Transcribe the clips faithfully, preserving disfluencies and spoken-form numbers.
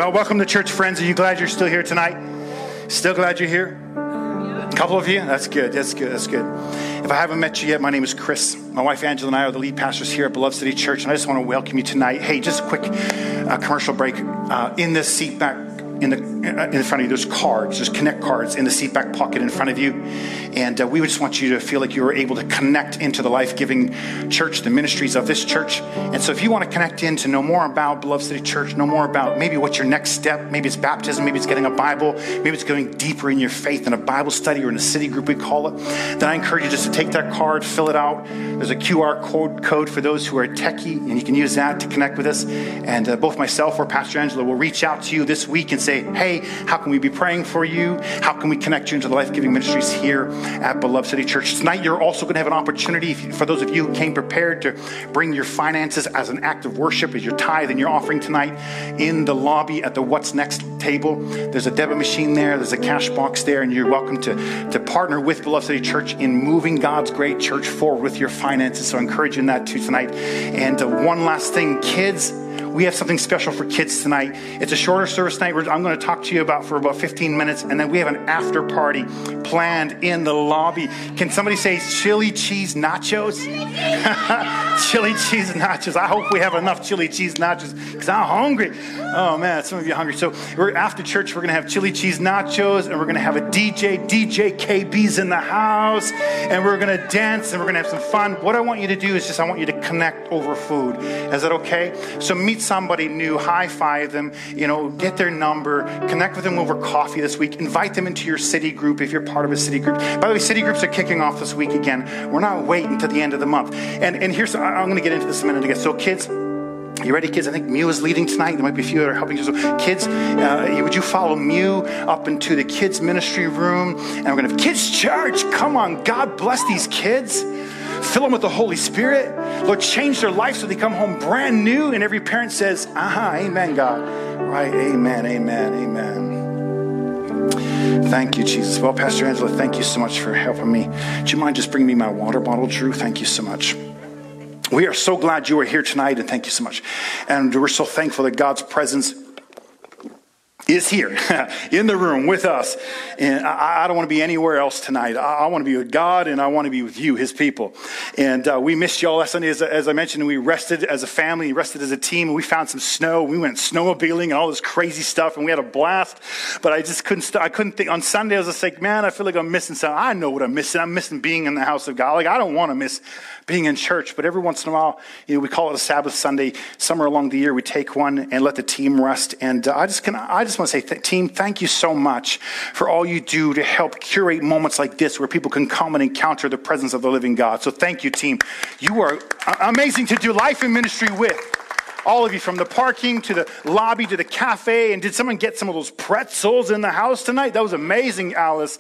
Uh, welcome to church, friends. Are you glad you're still here tonight? Still glad you're here? A couple of you? That's good. That's good. That's good. If I haven't met you yet, my name is Chris. My wife Angela and I are the lead pastors here at Beloved City Church, and I just want to welcome you tonight. Hey, just a quick uh, commercial break. Uh, in this seat back in the in front of you, there's cards. There's connect cards in the seat back pocket in front of you, and uh, we would just want you to feel like you were able to connect into the life-giving church, the ministries of this church. And so, if you want to connect in to know more about Beloved City Church, know more about maybe what's your next step. Maybe it's baptism. Maybe it's getting a Bible. Maybe it's going deeper in your faith in a Bible study or in a city group, we call it. Then I encourage you just to take that card, fill it out. There's a Q R code code for those who are techie, and you can use that to connect with us. And uh, both myself or Pastor Angela will reach out to you this week and say, hey, how can we be praying for you? How can we connect you into the life-giving ministries here at Beloved City Church? Tonight, you're also going to have an opportunity, if you, for those of you who came prepared, to bring your finances as an act of worship, as your tithe and your offering tonight in the lobby at the What's Next table. There's a debit machine there. There's a cash box there, and you're welcome to, to partner with Beloved City Church in moving God's great church forward with your finances. So I encourage you in that too tonight. And uh, one last thing, kids, we have something special for kids tonight. It's a shorter service tonight. I'm going to talk to you about for about fifteen minutes, and then we have an after party planned in the lobby. Can somebody say chili cheese nachos? Chili cheese nachos. I hope we have enough chili cheese nachos because I'm hungry. Oh man, some of you are hungry. So we're after church. We're going to have chili cheese nachos, and we're going to have a D J. D J K B's in the house, and we're going to dance, and we're going to have some fun. What I want you to do is just I want you to connect over food. Is that okay? So meet somebody new, high five them, you know, get their number, connect with them over coffee this week, invite them into your city group if you're part of a city group. By the way, city groups are kicking off this week again. We're not waiting till the end of the month. And and here's, I'm going to get into this in a minute again. So kids, you ready, kids? I think Mew is leading tonight. There might be a few that are helping you. So kids, uh, would you follow Mew up into the kids ministry room? And we're going to have kids church. Come on, God bless these kids. Fill them with the Holy Spirit. Lord, change their life so they come home brand new. And every parent says, aha, amen, God. Right, amen, amen, amen. Thank you, Jesus. Well, Pastor Angela, thank you so much for helping me. Do you mind just bringing me my water bottle, Drew? Thank you so much. We are so glad you are here tonight, and thank you so much. And we're so thankful that God's presence is here in the room with us. And I, I don't want to be anywhere else tonight. I, I want to be with God, and I want to be with you, his people. And uh, we missed y'all last Sunday, as, as I mentioned. We rested as a family, rested as a team, and we found some snow. We went snowmobiling and all this crazy stuff, and we had a blast. But I just couldn't st- I couldn't think. On Sunday, I was just like, man, I feel like I'm missing something. I know what I'm missing. I'm missing being in the house of God. Like, I don't want to miss being in church. But every once in a while, you know, we call it a Sabbath Sunday. Somewhere along the year, we take one and let the team rest. And uh, I just can, I just want to say, th- team, thank you so much for all you do to help curate moments like this where people can come and encounter the presence of the living God. So thank you, team. You are amazing to do life in ministry with. All of you, from the parking to the lobby to the cafe. And did someone get some of those pretzels in the house tonight? That was amazing, Alice.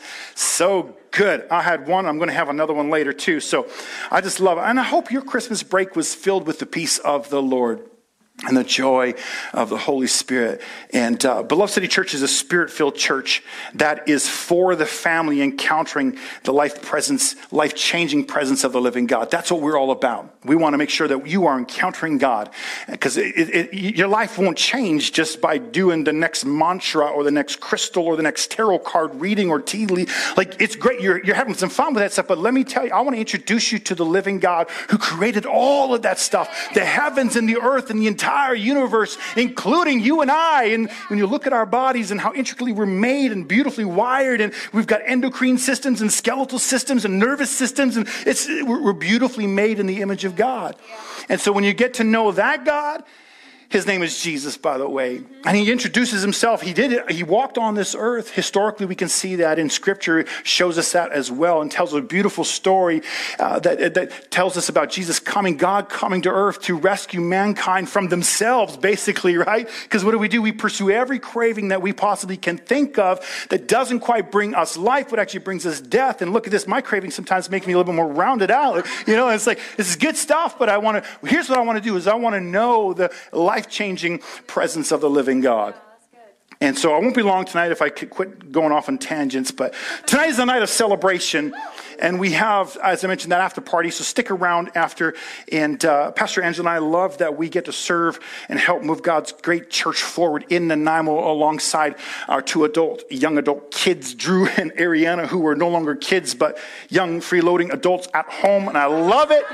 So good. I had one. I'm going to have another one later too. So I just love it. And I hope your Christmas break was filled with the peace of the Lord and the joy of the Holy Spirit. And uh, Beloved City Church is a spirit-filled church that is for the family encountering the life presence, life-changing presence of the living God. That's what we're all about. We want to make sure that you are encountering God, because it, it, it, your life won't change just by doing the next mantra or the next crystal or the next tarot card reading or tea leaf. Like, it's great. You're, you're having some fun with that stuff, but let me tell you, I want to introduce you to the living God who created all of that stuff, the heavens and the earth and the entire entire universe, including you and I. And when you look at our bodies and how intricately we're made and beautifully wired, and we've got endocrine systems and skeletal systems and nervous systems, and it's we're, we're beautifully made in the image of God. And so when you get to know that God, his name is Jesus, by the way. And he introduces himself. He did it. He walked on this earth. Historically, we can see that in Scripture. Shows us that as well, and tells a beautiful story uh, that, that tells us about Jesus coming, God coming to earth to rescue mankind from themselves, basically, right? Because what do we do? We pursue every craving that we possibly can think of that doesn't quite bring us life, but actually brings us death. And look at this. My cravings sometimes make me a little bit more rounded out. You know, it's like, this is good stuff, but I want to, here's what I want to do is I want to know the life life-changing presence of the living God. And so I won't be long tonight if I could quit going off on tangents, but tonight is a night of celebration, and we have, as I mentioned, that after party, so stick around after. And uh, Pastor Angela and I love that we get to serve and help move God's great church forward in Nanaimo alongside our two adult, young adult kids, Drew and Ariana, who are no longer kids, but young freeloading adults at home, and I love it.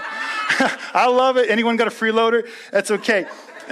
I love it. Anyone got a freeloader? That's okay.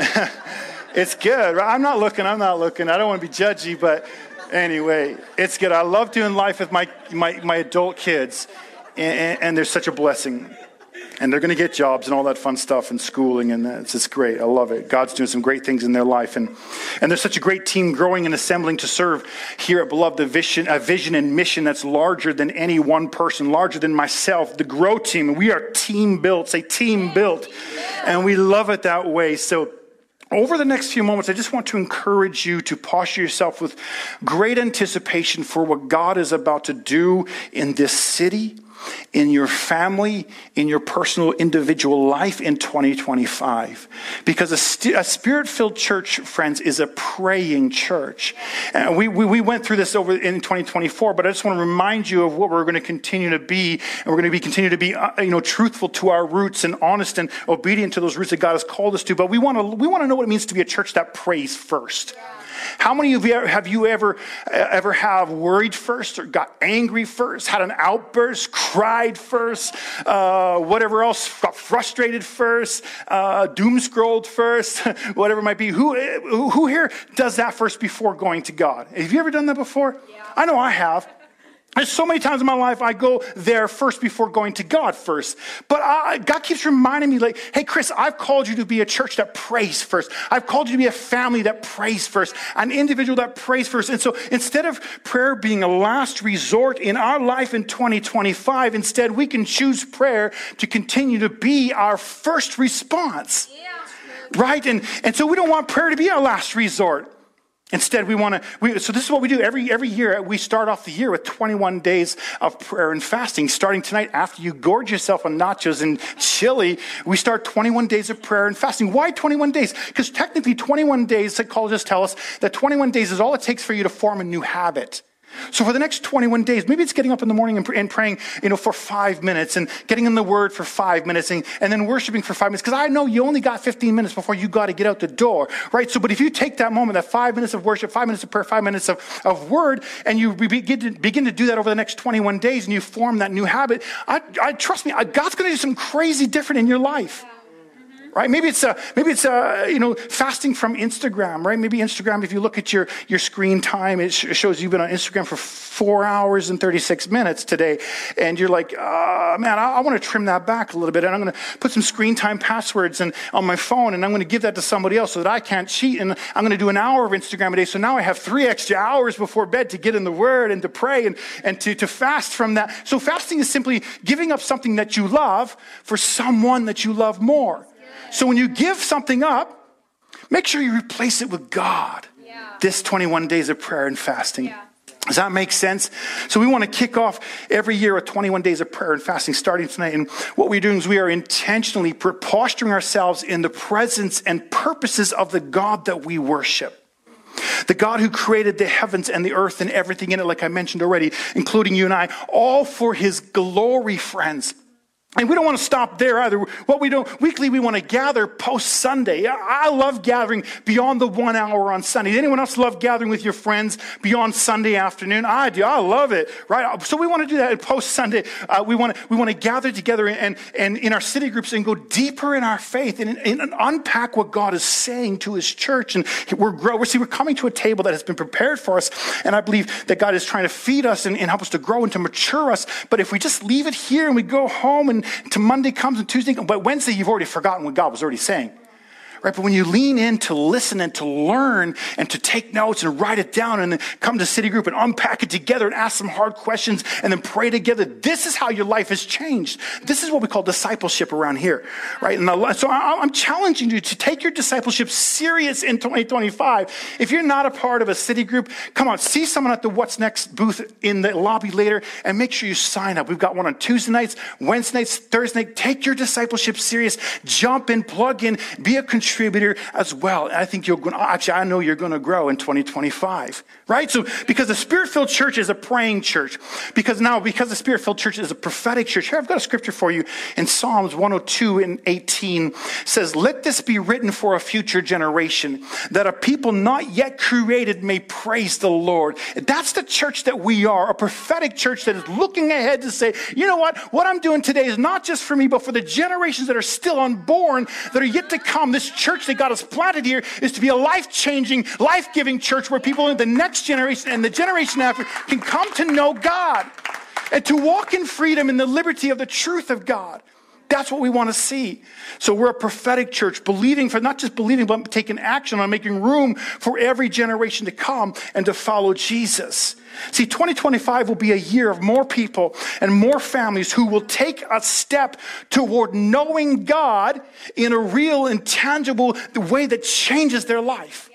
It's good. I'm not looking. I'm not looking. I don't want to be judgy, but anyway, it's good. I love doing life with my my, my adult kids, and, and, and they're such a blessing. And they're going to get jobs and all that fun stuff and schooling, and it's just great. I love it. God's doing some great things in their life, and and there's such a great team growing and assembling to serve here at Beloved, a vision, a vision and mission that's larger than any one person, larger than myself. The Grow team, and we are team built. Say team built, and we love it that way. So, over the next few moments, I just want to encourage you to posture yourself with great anticipation for what God is about to do in this city, in your family, in your personal individual life in twenty twenty-five. Because a, st- a spirit-filled church, friends, is a praying church. And we, we, we went through this over in twenty twenty-four, but I just want to remind you of what we're going to continue to be. And we're going to be continue to be, uh, you know, truthful to our roots and honest and obedient to those roots that God has called us to. But we want to we want to know what it means to be a church that prays first. How many of you have you ever ever have worried first, or got angry first, had an outburst, cried first, uh, whatever else, got frustrated first, uh, doom scrolled first, whatever it might be? Who who here does that first before going to God? Have you ever done that before? Yeah. I know I have. There's so many times in my life I go there first before going to God first. But I, God keeps reminding me, like, hey, Chris, I've called you to be a church that prays first. I've called you to be a family that prays first, an individual that prays first. And so instead of prayer being a last resort in our life in twenty twenty-five, instead we can choose prayer to continue to be our first response. Yeah. Right? And, and so we don't want prayer to be our last resort. Instead, we want to, we, so this is what we do every every year. We start off the year with twenty-one days of prayer and fasting. Starting tonight, after you gorge yourself on nachos and chili, we start twenty-one days of prayer and fasting. Why twenty-one days? Because technically twenty-one days, psychologists tell us that twenty-one days is all it takes for you to form a new habit. So for the next twenty-one days, maybe it's getting up in the morning and, and praying, you know, for five minutes and getting in the Word for five minutes and, and then worshiping for five minutes. Because I know you only got fifteen minutes before you got to get out the door, right? So, but if you take that moment, that five minutes of worship, five minutes of prayer, five minutes of, of Word, and you begin to, begin to do that over the next twenty-one days and you form that new habit, I, I trust me, God's going to do something crazy different in your life. Right? Maybe it's uh, maybe it's uh, you know, fasting from Instagram, right? Maybe Instagram, if you look at your, your screen time, it sh- shows you've been on Instagram for four hours and thirty-six minutes today. And you're like, uh, man, I, I want to trim that back a little bit. And I'm going to put some screen time passwords and, on my phone, and I'm going to give that to somebody else so that I can't cheat. And I'm going to do an hour of Instagram a day. So now I have three extra hours before bed to get in the Word and to pray and, and to, to fast from that. So fasting is simply giving up something that you love for someone that you love more. So when you give something up, make sure you replace it with God. Yeah. This twenty-one days of prayer and fasting. Yeah. Does that make sense? So we want to kick off every year with twenty-one days of prayer and fasting starting tonight. And what we're doing is we are intentionally posturing ourselves in the presence and purposes of the God that we worship. The God who created the heavens and the earth and everything in it, like I mentioned already, including you and I, all for his glory, friends. And we don't want to stop there either. What we do, weekly, we want to gather post-Sunday. I love gathering beyond the one hour on Sunday. Anyone else love gathering with your friends beyond Sunday afternoon? I do. I love it, right? So we want to do that post-Sunday. Uh, we want to we want to gather together and, and in our city groups and go deeper in our faith and, and, and unpack what God is saying to his church. And we're grow. We're, see, we're coming to a table that has been prepared for us. And I believe that God is trying to feed us and, and help us to grow and to mature us. But if we just leave it here and we go home and to Monday comes and Tuesday, but Wednesday you've already forgotten what God was already saying. Right? But when you lean in to listen and to learn and to take notes and write it down and then come to City Group and unpack it together and ask some hard questions and then pray together, this is how your life has changed. This is what we call discipleship around here. Right? And so I'm challenging you to take your discipleship serious in twenty twenty-five. If you're not a part of a City Group, come on, see someone at the What's Next booth in the lobby later and make sure you sign up. We've got one on Tuesday nights, Wednesday nights, Thursday night. Take your discipleship serious. Jump in, plug in, be a contributor. contributor as well. And I think you're going to, actually, I know you're going to grow in twenty twenty-five, right? So because the Spirit-filled church is a praying church, because now, because the Spirit-filled church is a prophetic church, here I've got a scripture for you in Psalms one oh two and eighteen says, let this be written for a future generation, that a people not yet created may praise the Lord. That's the church that we are, a prophetic church that is looking ahead to say, you know what, what I'm doing today is not just for me, but for the generations that are still unborn, that are yet to come. This church that God has planted here is to be a life-changing, life-giving church where people in the next generation and the generation after can come to know God and to walk in freedom and the liberty of the truth of God. That's what we want to see. So we're a prophetic church, believing for not just believing, but taking action on making room for every generation to come and to follow Jesus. See, twenty twenty-five will be a year of more people and more families who will take a step toward knowing God in a real and tangible way that changes their life.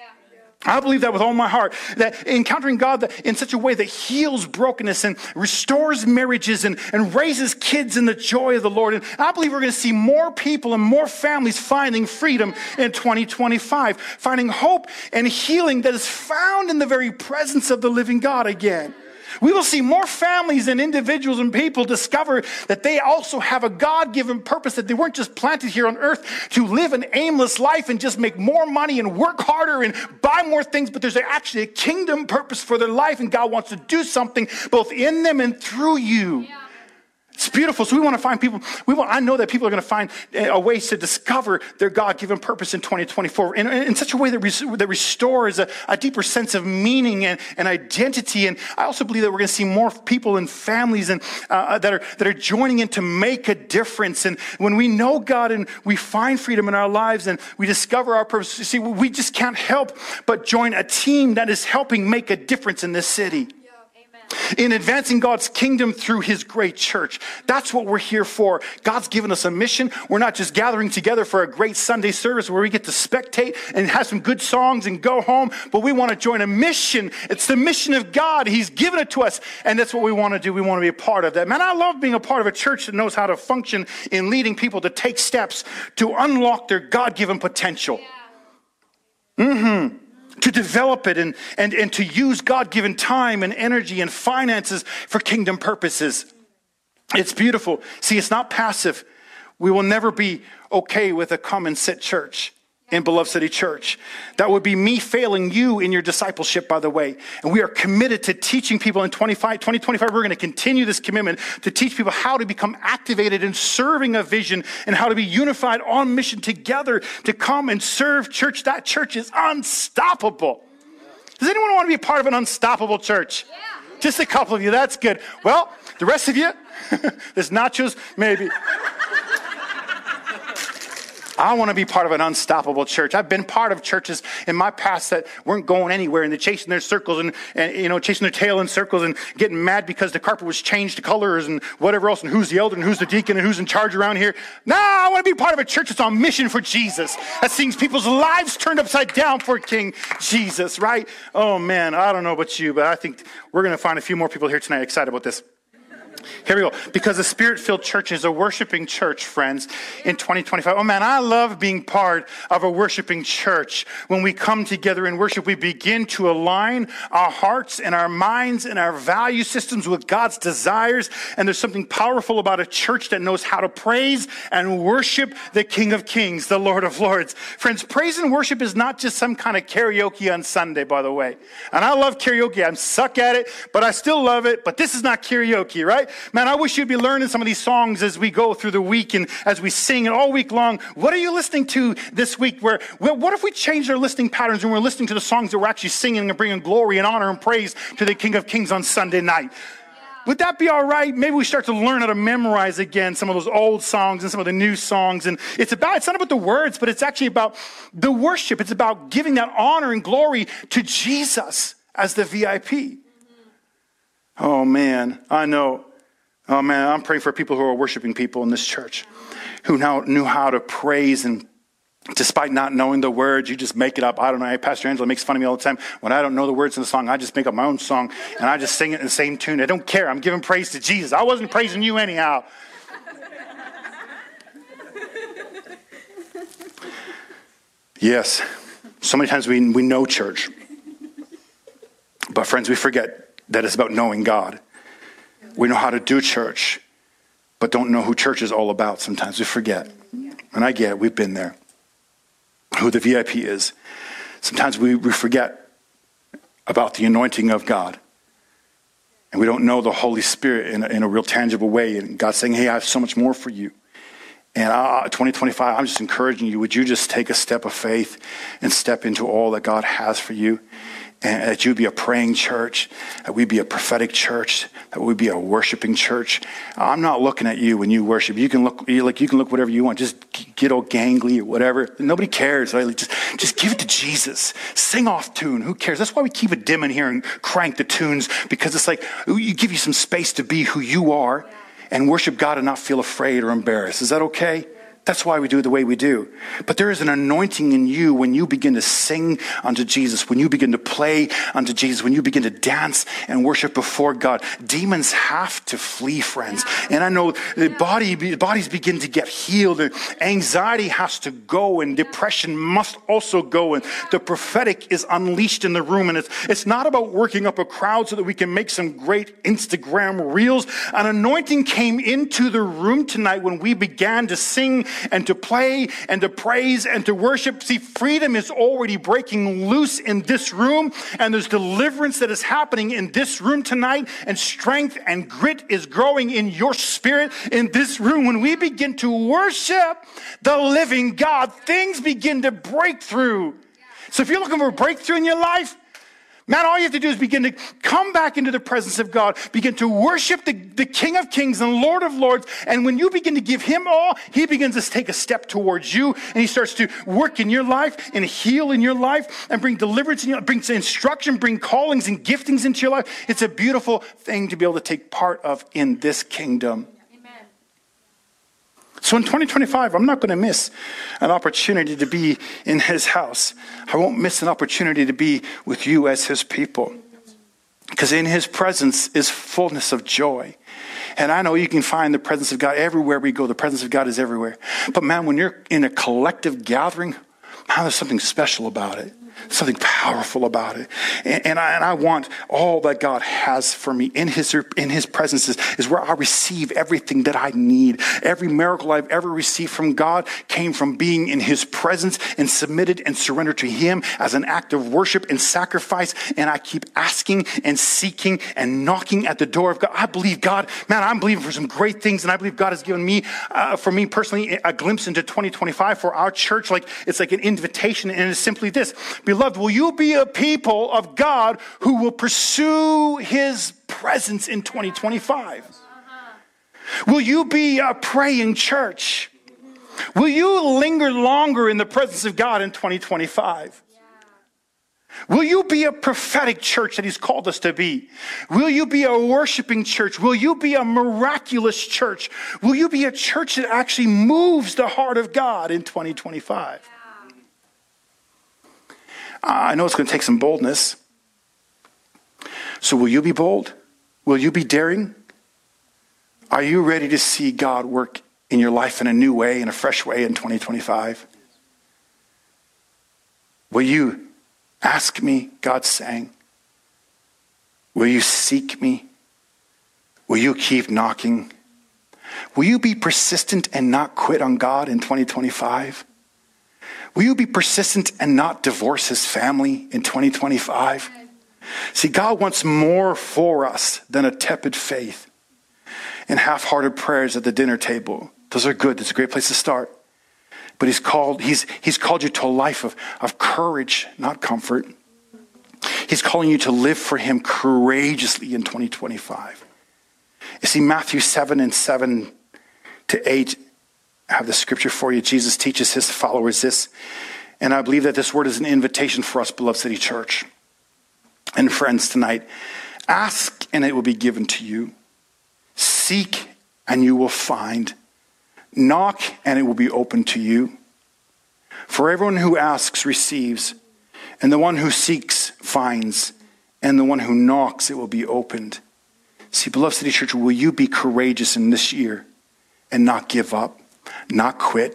I believe that with all my heart, that encountering God that in such a way that heals brokenness and restores marriages and, and raises kids in the joy of the Lord. And I believe we're going to see more people and more families finding freedom in twenty twenty-five, finding hope and healing that is found in the very presence of the living God again. We will see more families and individuals and people discover that they also have a God-given purpose, that they weren't just planted here on earth to live an aimless life and just make more money and work harder and buy more things, but there's actually a kingdom purpose for their life, and God wants to do something both in them and through you. Yeah. It's beautiful. So we want to find people. We want. I know that people are going to find uh, ways to discover their God-given purpose in twenty twenty-four in, in such a way that, res, that restores a, a deeper sense of meaning and, and identity. And I also believe that we're going to see more people and families and uh, that are that are joining in to make a difference. And when we know God and we find freedom in our lives and we discover our purpose, see, we just can't help but join a team that is helping make a difference in this city. In advancing God's kingdom through his great church. That's what we're here for. God's given us a mission. We're not just gathering together for a great Sunday service where we get to spectate and have some good songs and go home, but we want to join a mission. It's the mission of God. He's given it to us, and that's what we want to do. We want to be a part of that. Man, I love being a part of a church that knows how to function in leading people to take steps to unlock their God-given potential. Mm-hmm. To develop it and, and, and to use God-given time and energy and finances for kingdom purposes. It's beautiful. See, it's not passive. We will never be okay with a come and sit church in Beloved City Church. That would be me failing you in your discipleship, by the way. And we are committed to teaching people in twenty twenty-five. We're going to continue this commitment to teach people how to become activated in serving a vision and how to be unified on mission together to come and serve church. That church is unstoppable. Does anyone want to be a part of an unstoppable church? Yeah. Just a couple of you. That's good. Well, the rest of you, there's nachos, maybe. I want to be part of an unstoppable church. I've been part of churches in my past that weren't going anywhere and they're chasing their circles and, and, you know, chasing their tail in circles and getting mad because the carpet was changed colors and whatever else and who's the elder and who's the deacon and who's in charge around here. No, I want to be part of a church that's on mission for Jesus. That sees people's lives turned upside down for King Jesus, right? Oh man, I don't know about you, but I think we're going to find a few more people here tonight excited about this. Here we go. Because the Spirit-filled church is a worshiping church, friends, in twenty twenty-five. Oh man, I love being part of a worshiping church. When we come together in worship, we begin to align our hearts and our minds and our value systems with God's desires. And there's something powerful about a church that knows how to praise and worship the King of Kings, the Lord of Lords. Friends, praise and worship is not just some kind of karaoke on Sunday, by the way. And I love karaoke. I suck at it, but I still love it. But this is not karaoke, right? Man, I wish you'd be learning some of these songs as we go through the week and as we sing it all week long. What are you listening to this week? Where, well, what if we changed our listening patterns and we're listening to the songs that we're actually singing and bringing glory and honor and praise to the King of Kings on Sunday night? Would that be all right? Maybe we start to learn how to memorize again some of those old songs and some of the new songs. And it's about, it's not about the words, but it's actually about the worship. It's about giving that honor and glory to Jesus as the V I P. Oh man, I know. Oh man, I'm praying for people who are worshiping people in this church who now knew how to praise, and despite not knowing the words, you just make it up. I don't know. Pastor Angela makes fun of me all the time. When I don't know the words in the song, I just make up my own song and I just sing it in the same tune. I don't care. I'm giving praise to Jesus. I wasn't praising you anyhow. Yes. So many times we, we know church. But friends, we forget that it's about knowing God. We know how to do church, but don't know who church is all about. Sometimes we forget. And I get it. We've been there. Who the V I P is. Sometimes we, we forget about the anointing of God. And we don't know the Holy Spirit in a, in a real tangible way. And God's saying, hey, I have so much more for you. And uh, twenty twenty-five, I'm just encouraging you. Would you just take a step of faith and step into all that God has for you? And that you be a praying church, that we be a prophetic church, that we be a worshiping church. I'm not looking at you when you worship. You can look you like you can look whatever you want. Just get all gangly or whatever. Nobody cares. Right? Just, just give it to Jesus. Sing off tune. Who cares? That's why we keep it dim in here and crank the tunes, because it's like you give you some space to be who you are and worship God and not feel afraid or embarrassed. Is that okay? That's why we do it the way we do. But there is an anointing in you when you begin to sing unto Jesus, when you begin to play unto Jesus, when you begin to dance and worship before God. Demons have to flee, friends. And I know the body, bodies begin to get healed. And anxiety has to go, and depression must also go. And the prophetic is unleashed in the room. And it's, it's not about working up a crowd so that we can make some great Instagram reels. An anointing came into the room tonight when we began to sing and to play and to praise and to worship. See, freedom is already breaking loose in this room, and there's deliverance that is happening in this room tonight, and strength and grit is growing in your spirit in this room. When we begin to worship the living God, things begin to break through. So if you're looking for a breakthrough in your life, man, all you have to do is begin to come back into the presence of God. Begin to worship the, the King of Kings and Lord of Lords. And when you begin to give him all, he begins to take a step towards you. And he starts to work in your life and heal in your life and bring deliverance in your life, bring instruction, bring callings and giftings into your life. It's a beautiful thing to be able to take part of in this kingdom. So in twenty twenty-five, I'm not going to miss an opportunity to be in his house. I won't miss an opportunity to be with you as his people. Because in his presence is fullness of joy. And I know you can find the presence of God everywhere we go. The presence of God is everywhere. But man, when you're in a collective gathering, man, there's something special about it. Something powerful about it. And, and, I, and I want all that God has for me in his, in his presence is, is where I receive everything that I need. Every miracle I've ever received from God came from being in his presence and submitted and surrendered to him as an act of worship and sacrifice. And I keep asking and seeking and knocking at the door of God. I believe God, man, I'm believing for some great things. And I believe God has given me, uh, for me personally, a glimpse into twenty twenty-five for our church. Like it's like an invitation, and it's simply this. Beloved, will you be a people of God who will pursue his presence in twenty twenty-five? Uh-huh. Will you be a praying church? Will you linger longer in the presence of God in twenty twenty-five? Yeah. Will you be a prophetic church that he's called us to be? Will you be a worshiping church? Will you be a miraculous church? Will you be a church that actually moves the heart of God in twenty twenty-five? I know it's going to take some boldness. So will you be bold? Will you be daring? Are you ready to see God work in your life in a new way, in a fresh way in twenty twenty-five? Will you ask me, God's saying? Will you seek me? Will you keep knocking? Will you be persistent and not quit on God in twenty twenty-five? Will you be persistent and not divorce his family in twenty twenty-five? See, God wants more for us than a tepid faith and half-hearted prayers at the dinner table. Those are good. That's a great place to start. But he's called, he's, he's called you to a life of, of courage, not comfort. He's calling you to live for him courageously in twenty twenty-five. You see, Matthew seven and seven to eight, I have the scripture for you. Jesus teaches his followers this. And I believe that this word is an invitation for us, Beloved City Church. And friends, tonight, ask and it will be given to you. Seek and you will find. Knock and it will be open to you. For everyone who asks receives. And the one who seeks finds. And the one who knocks, it will be opened. See, Beloved City Church, will you be courageous in this year and not give up? Not quit,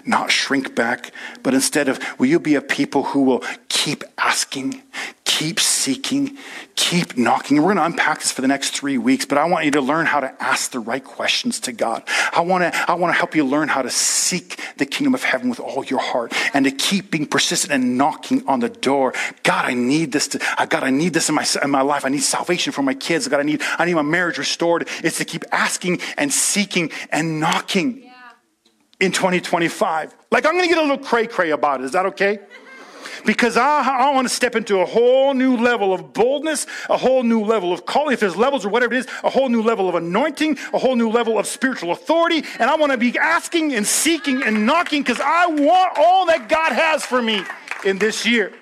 not shrink back, but instead of, will you be a people who will keep asking, keep seeking, keep knocking? We're going to unpack this for the next three weeks, but I want you to learn how to ask the right questions to God. I want to, I want to help you learn how to seek the kingdom of heaven with all your heart and to keep being persistent and knocking on the door. God, I need this to, God, I need this in my, in my life. I need salvation for my kids. God, I need, I need my marriage restored. It's to keep asking and seeking and knocking. Yeah. In twenty twenty-five. Like, I'm going to get a little cray-cray about it. Is that okay? Because I, I want to step into a whole new level of boldness, a whole new level of calling. If there's levels or whatever it is, a whole new level of anointing, a whole new level of spiritual authority. And I want to be asking and seeking and knocking because I want all that God has for me in this year.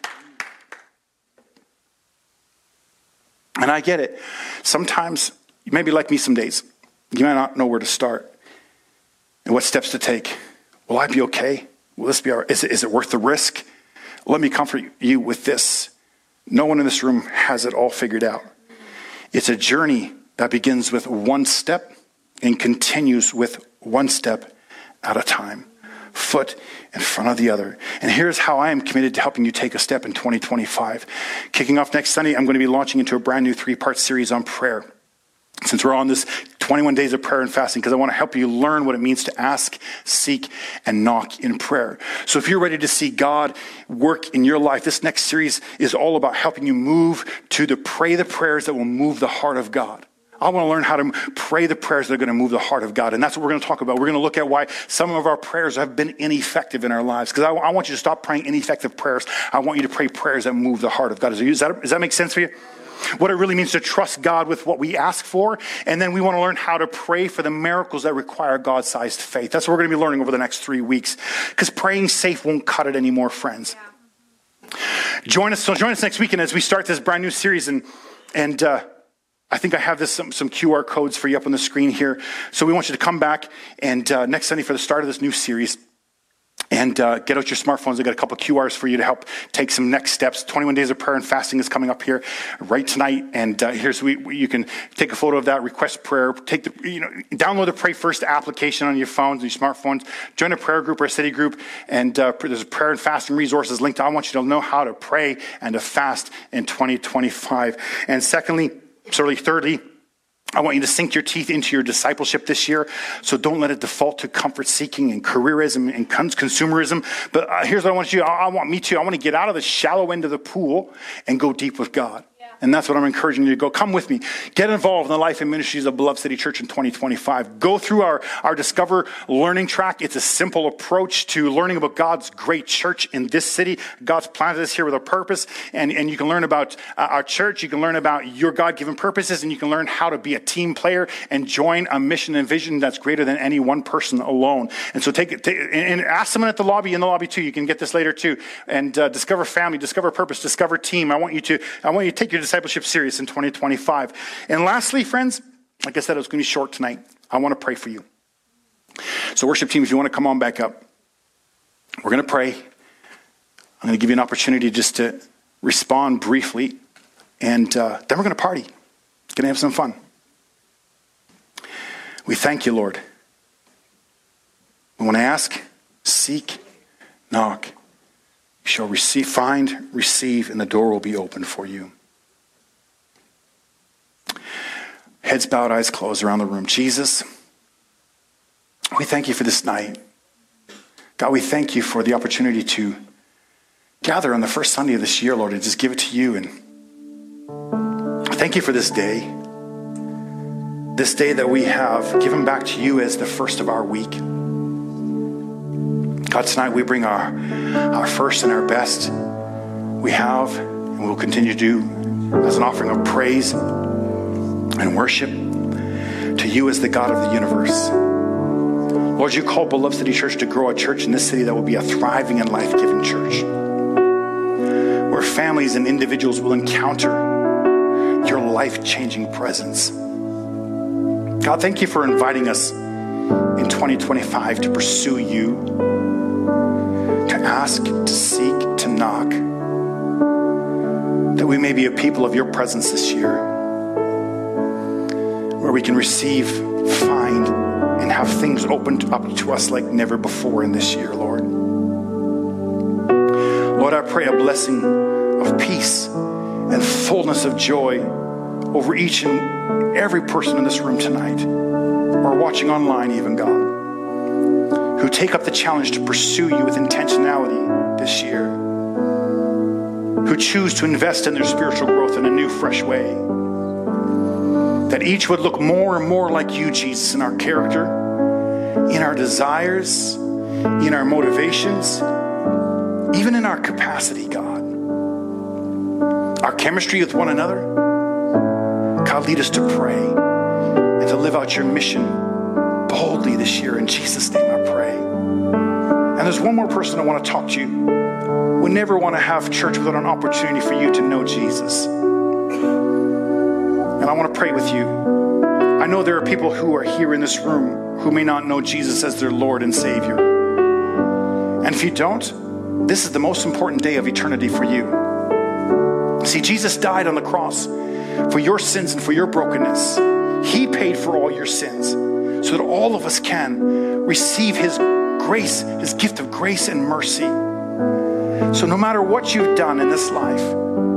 And I get it. Sometimes, you may be like me some days. You might not know where to start. And what steps to take? Will I be okay? Will this be all right? Is it, is it worth the risk? Let me comfort you with this. No one in this room has it all figured out. It's a journey that begins with one step and continues with one step at a time. Foot in front of the other. And here's how I am committed to helping you take a step in twenty twenty-five. Kicking off next Sunday, I'm going to be launching into a brand new three-part series on prayer. Since we're on this twenty-one days of prayer and fasting, because I want to help you learn what it means to ask, seek, and knock in prayer. So if you're ready to see God work in your life, this next series is all about helping you move to the pray the prayers that will move the heart of God. I want to learn how to pray the prayers that are going to move the heart of God. And that's what we're going to talk about. We're going to look at why some of our prayers have been ineffective in our lives. Because I, I want you to stop praying ineffective prayers. I want you to pray prayers that move the heart of God. Does that, does that make sense for you? What it really means to trust God with what we ask for. And then we want to learn how to pray for the miracles that require God-sized faith. That's what we're going to be learning over the next three weeks. Because praying safe won't cut it anymore, friends. Yeah. Join us. So join us next weekend as we start this brand new series. And, and, uh, I think I have this some, some Q R codes for you up on the screen here. So we want you to come back and uh, next Sunday for the start of this new series. And uh, get out your smartphones. I've got a couple of Q Rs for you to help take some next steps. twenty-one days of prayer and fasting is coming up here right tonight. And uh, here's we, we you can take a photo of that, request prayer, take the you know download the Pray First application on your phones and your smartphones. Join a prayer group or a city group, and uh, there's a prayer and fasting resources linked. I want you to know how to pray and to fast in twenty twenty-five. And secondly, certainly thirdly, I want you to sink your teeth into your discipleship this year. So don't let it default to comfort seeking and careerism and consumerism. But uh, here's what I want you, I, I want me to, I want to get out of the shallow end of the pool and go deep with God. Yeah. And that's what I'm encouraging you to go. Come with me. Get involved in the life and ministries of Beloved City Church in twenty twenty-five. Go through our, our Discover Learning track. It's a simple approach to learning about God's great church in this city. God's planted us here with a purpose. And, and you can learn about uh, our church. You can learn about your God-given purposes. And you can learn how to be a team player and join a mission and vision that's greater than any one person alone. And so take it, take, and ask someone at the lobby, in the lobby too. You can get this later too. And uh, discover family, discover purpose, discover team. I want you to, I want you to take your discipleship serious in twenty twenty-five. And lastly, friends, like I said, it was going to be short tonight. I want to pray for you. So worship team, if you want to come on back up, we're going to pray. I'm going to give you an opportunity just to respond briefly. And uh, then we're going to party. Going to have some fun. We thank you, Lord. We want to ask, seek, knock. You shall receive, find, receive, and the door will be open for you. Heads bowed, eyes closed around the room. Jesus, we thank you for this night. God, we thank you for the opportunity to gather on the first Sunday of this year, Lord, and just give it to you. And thank you for this day. This day that we have given back to you as the first of our week. God, tonight we bring our, our first and our best we have and will continue to do as an offering of praise and worship to you as the God of the universe. Lord, you called Beloved City Church to grow a church in this city that will be a thriving and life-giving church, where families and individuals will encounter your life-changing presence. God, thank you for inviting us in twenty twenty-five to pursue you, to ask, to seek, to knock, that we may be a people of your presence this year, where we can receive, find, and have things opened up to us like never before in this year, Lord. Lord, I pray a blessing of peace and fullness of joy over each and every person in this room tonight, or watching online even, God, who take up the challenge to pursue you with intentionality this year, who choose to invest in their spiritual growth in a new, fresh way, that each would look more and more like you, Jesus, in our character, in our desires, in our motivations, even in our capacity, God. Our chemistry with one another. God, lead us to pray and to live out your mission boldly this year. In Jesus' name I pray. And there's one more person I want to talk to you. We never want to have church without an opportunity for you to know Jesus. And I want to pray with you. I know there are people who are here in this room who may not know Jesus as their Lord and Savior. And if you don't, this is the most important day of eternity for you. See, Jesus died on the cross for your sins and for your brokenness. He paid for all your sins so that all of us can receive his grace, his gift of grace and mercy. So no matter what you've done in this life,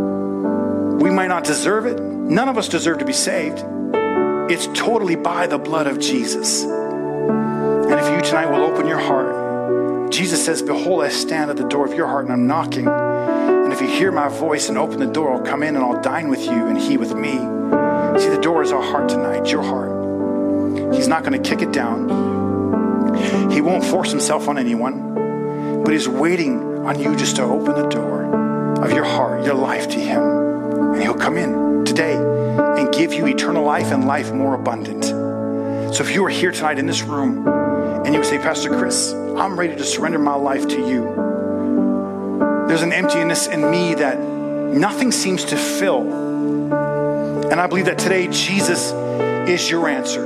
we might not deserve it. None of us deserve to be saved. It's totally by the blood of Jesus. And if you tonight will open your heart, Jesus says, behold, I stand at the door of your heart and I'm knocking. And if you hear my voice and open the door, I'll come in and I'll dine with you and he with me. See, the door is our heart tonight, your heart. He's not going to kick it down. He won't force himself on anyone, but he's waiting on you just to open the door of your heart, your life to him. And he'll come in today and give you eternal life and life more abundant. So if you are here tonight in this room and you would say, Pastor Chris, I'm ready to surrender my life to you. There's an emptiness in me that nothing seems to fill. And I believe that today Jesus is your answer.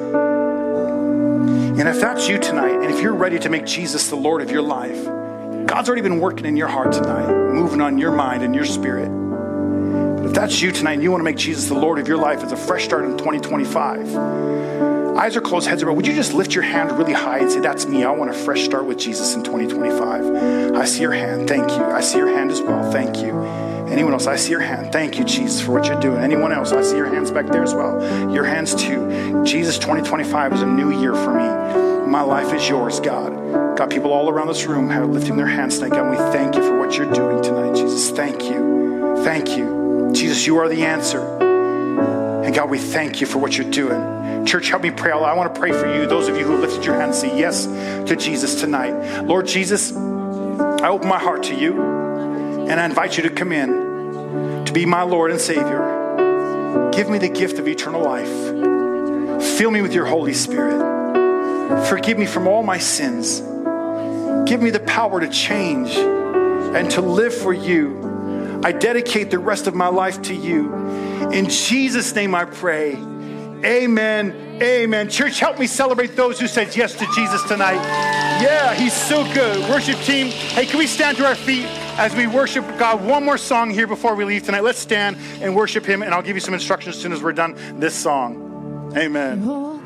And if that's you tonight, and if you're ready to make Jesus the Lord of your life, God's already been working in your heart tonight, moving on your mind and your spirit. But if that's you tonight and you want to make Jesus the Lord of your life as a fresh start in twenty twenty-five, eyes are closed, heads are bowed. Would you just lift your hand really high and say, that's me. I want a fresh start with Jesus in twenty twenty-five. I see your hand. Thank you. I see your hand as well. Thank you. Anyone else? I see your hand. Thank you, Jesus, for what you're doing. Anyone else? I see your hands back there as well. Your hands too. Jesus, twenty twenty-five is a new year for me. My life is yours, God. God, people all around this room are lifting their hands tonight. God, we thank you for what you're doing tonight, Jesus. Thank you. Thank you. Jesus, you are the answer. And God, we thank you for what you're doing. Church, help me pray. I want to pray for you, those of you who lifted your hand and say yes to Jesus tonight. Lord Jesus, I open my heart to you and I invite you to come in to be my Lord and Savior. Give me the gift of eternal life. Fill me with your Holy Spirit. Forgive me from all my sins. Give me the power to change and to live for you. I dedicate the rest of my life to you. In Jesus' name I pray. Amen. Amen. Church, help me celebrate those who said yes to Jesus tonight. Yeah, he's so good. Worship team, hey, can we stand to our feet as we worship God? One more song here before we leave tonight. Let's stand and worship him, and I'll give you some instructions as soon as we're done this song. Amen.